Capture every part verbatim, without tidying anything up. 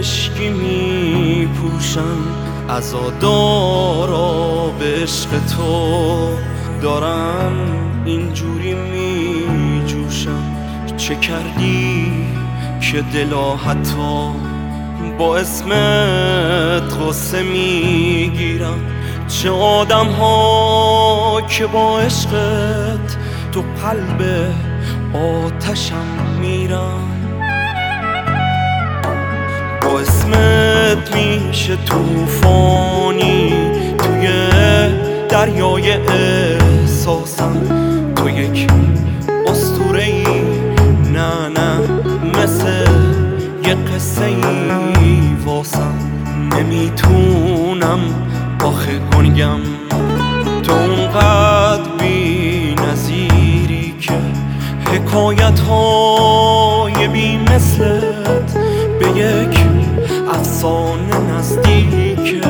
مشکی می پوشم، عزادارا به عشق تو دارم اینجوری می جوشم. چه کردی که دلا حتی با اسمت غصه می گیرم؟ چه آدم ها که با عشقت تو قلب آتشم میرم. با اسمت میشه توفانی توی دریای احساسم. تو یک اسطوره ای، نه نه مثل یه قصه ای واسم. نمیتونم آخه گنگم، تو اونقدر بی نظیری که حکایت های بی مثلت به یک افسانه نزدیکه.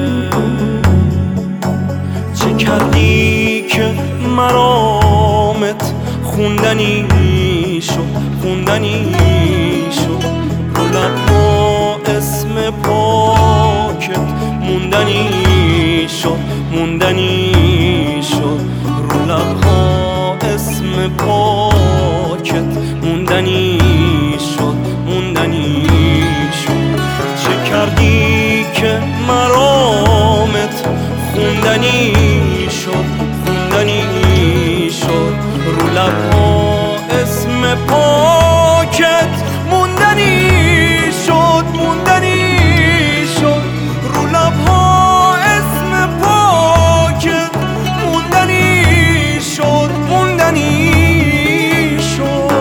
چه کردی که مرامت خوندنی شد، خوندنی شد رو لب‌ها اسم پاکت موندنی شد، موندنی شد رو لب‌ها اسم پاکت موندنی شد، موندنی شد. چه کردی که مرامت خوندنی شد، خوندنی شد رو لب‌ها اسم پاکت موندنی شد، موندنی شد رو لب‌ها اسم پاکت موندنی شد، موندنی شد.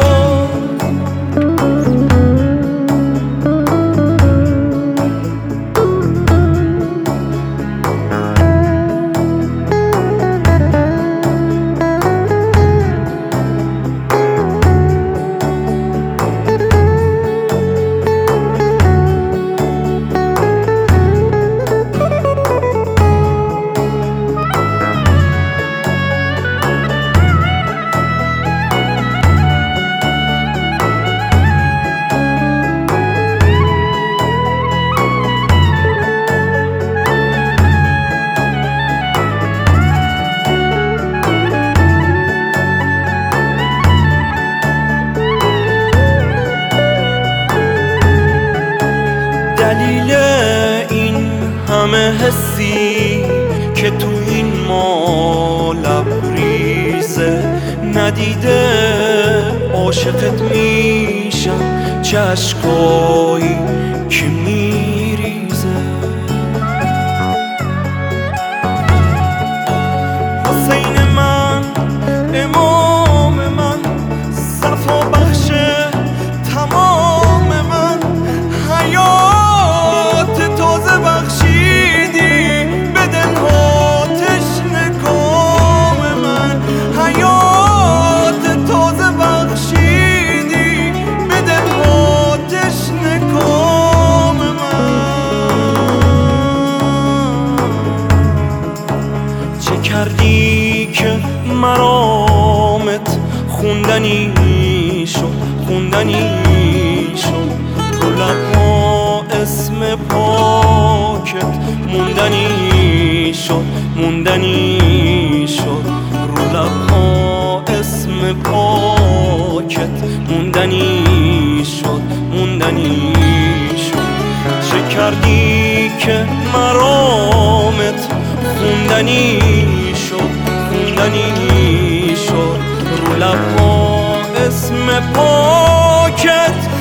دلیل این همه حسی که تو این ما لبریزه، ندیده عاشقت میشم، چه اشکایی که میریزه. حسین من، امام من، صفا بخش تمام من، حیات تازه بخشیدی به دلها تشنه کام من، حیات تازه بخشیدی به دلها تشنه کام من. چه کردی که مرامت خوندنی شد، خوندنی شد رو لب‌ها اسم پاکت موندنی شد، موندنی شد رو لب‌ها اسم پاکت موندنی شد، موندنی شد. چه کردی که مرامت خوندنی شد، خوندنی شد رو لب‌ها اسم پاکت